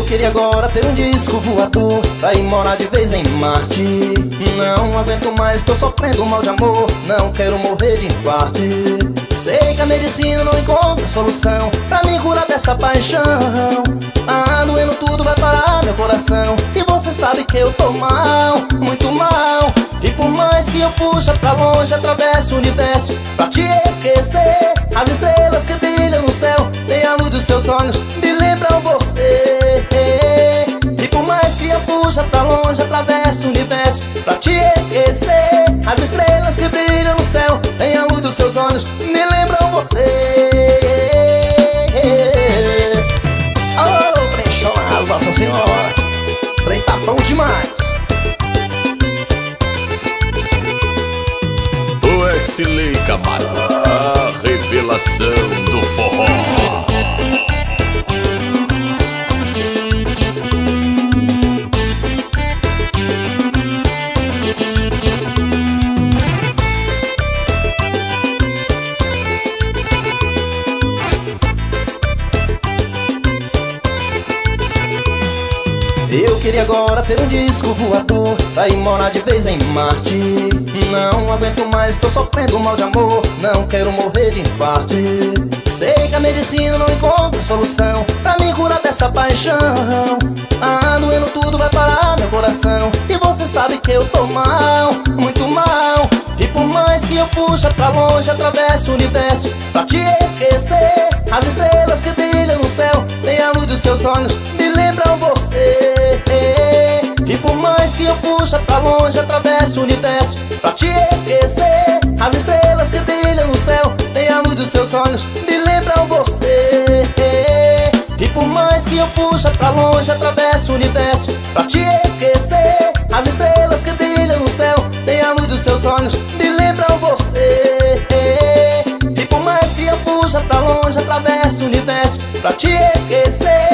queria agora ter um disco voador pra ir morar de vez em Marte. Não aguento mais, tô sofrendo mal de amor, não quero morrer de infarto. Sei que a medicina não encontra solução pra me curar dessa paixão. Doendo tudo vai parar meu coração, e você sabe que eu tô mal, muito mal. E por mais que eu fuja pra longe, atravesso o universo pra te esquecer, as estrelas que brilham no céu, nem a luz dos seus olhos me lembram você. E por mais que eu fuja pra longe, atravesso o universo pra te esquecer, as estrelas que brilham no céu, nem a luz dos seus olhos me lembram você. Oh, trem chorado, Nossa Senhora, trem tá bom demais. O Exley Camargo, a revelação do forró. Eu queria agora ter um disco voador pra ir morar de vez em Marte. Não aguento mais, tô sofrendo mal de amor, não quero morrer de infarto. Sei que a medicina não encontra solução pra me curar dessa paixão. Doendo tudo vai parar meu coração, e você sabe que eu tô mal, muito mal. E por mais que eu fuja pra longe, atravesso o universo pra te esquecer, as estrelas que brilham no céu, nem a luz dos seus olhos me lembram você. E por mais que eu fuja pra longe, atravesso o universo pra te esquecer, as estrelas que brilham no céu, nem a luz dos seus olhos me lembram você. E por mais que eu fuja pra longe, atravesso o universo pra te esquecer, as estrelas que brilham no céu, nem a luz dos seus olhos me lembram você. E por mais que eu fuja pra longe, atravesso o universo pra te esquecer,